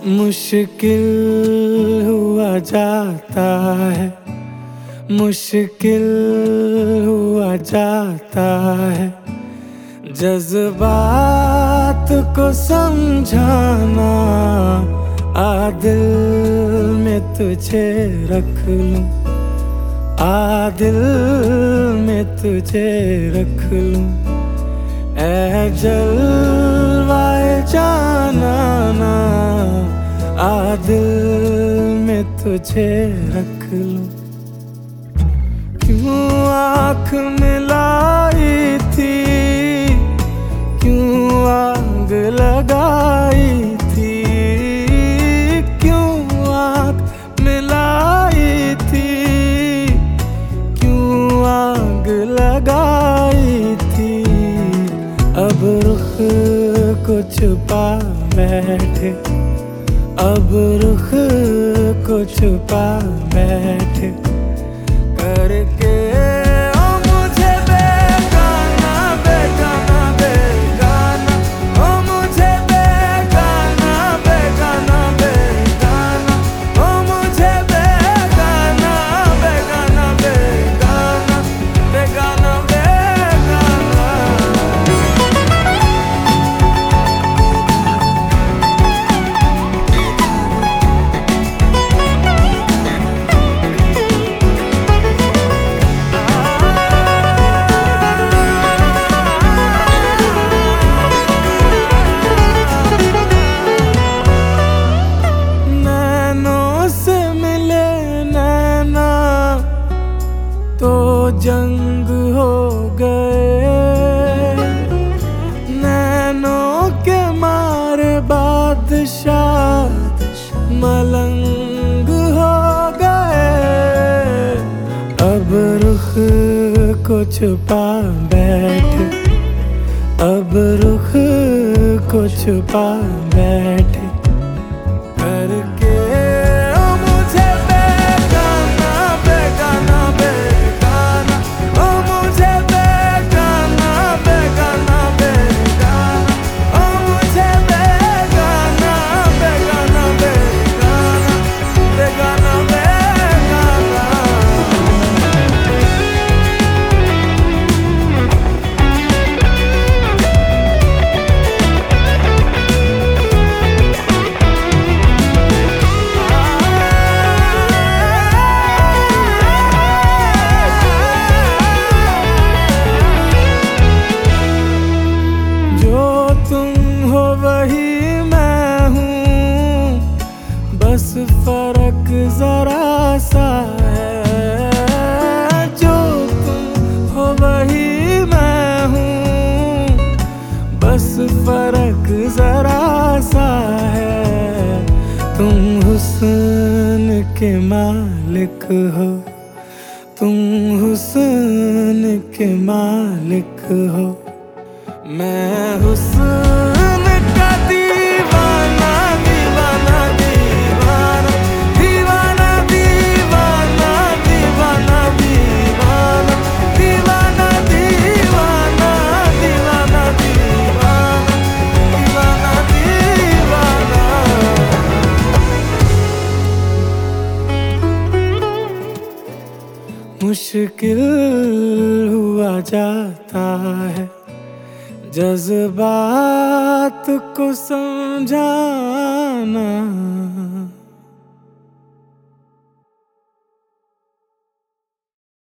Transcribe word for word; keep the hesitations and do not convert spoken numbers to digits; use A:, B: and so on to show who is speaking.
A: मुश्किल हुआ जाता है, मुश्किल हुआ जाता है जज्बात को समझाना। आ दिल में तुझे रख लूं, आ दिल में तुझे रख लूं। ऐ जलवाए जाना, आ दिल में तुझे रख लूं। क्यों आँख मिलाई थी, क्यों आग लगाई थी, क्यों आँख मिलाई थी, क्यों आग लगाई थी। अब रुख को छुपा बैठे, अब रुख को छुपा बैठे करके ओ मुझे बेगाना बेगाना बेगाना, ओ मुझे बेगाना बेगाना बेगाना, ओ मुझे बेगाना बेगाना बेगाना बेगाना बेगाना। तो जंग हो गए नैनों के मारे बादशाह मलंग हो गए। अब रुख को छुपा बैठे, अब रुख को छुपा बैठे करके वही मैं हूँ, बस फर्क जरा सा है। जो तुम हो वही मैं हूँ, बस फर्क जरा सा है। तुम हुस्न के मालिक हो, तुम हुस्न के मालिक हो। मैं हुस्न का दीवाना दीवाना दीवाना दीवाना दीवाना दीवाना दीवाना दीवाना दीवाना दीवाना दीवाना दीवाना दीवाना। मुश्किल हुआ जाता है जज्बात को समझाना।